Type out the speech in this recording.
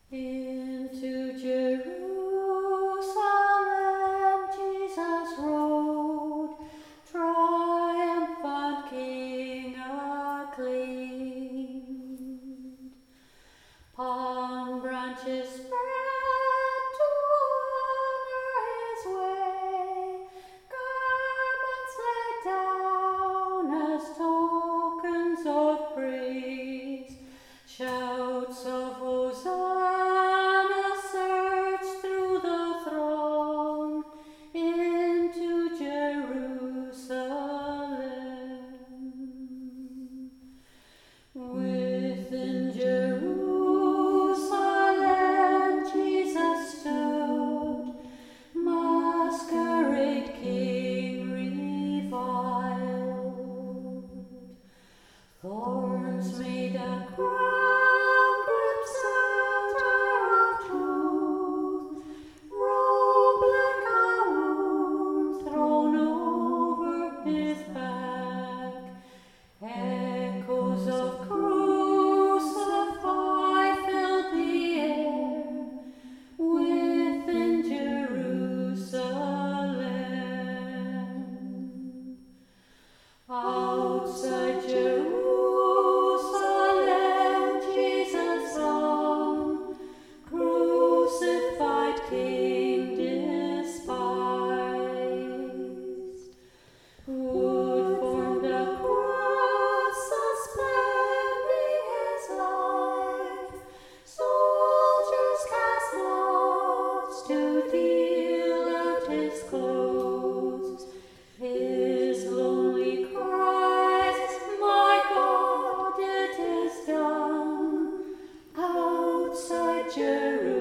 Into Jerusalem Jesus rode, triumphant King acclaimed. Palm branches spread to honor his way, garments laid down as tokens of praise, shouts of Hosanna surged through the throng into Jerusalem. Within Jerusalem Jesus stood, masquerade king reviled. Thorns made a crown, grim scepter of truth, robe like a wound thrown over his back. Echoes of crucify filled the air within Jerusalem. Outside Jerusalem Jesus hung, crucified King despised. Wood formed a cross suspending his life, soldiers cast lots to deal out his clothes. His lonely cries, "My God, it is done," outside Jerusalem.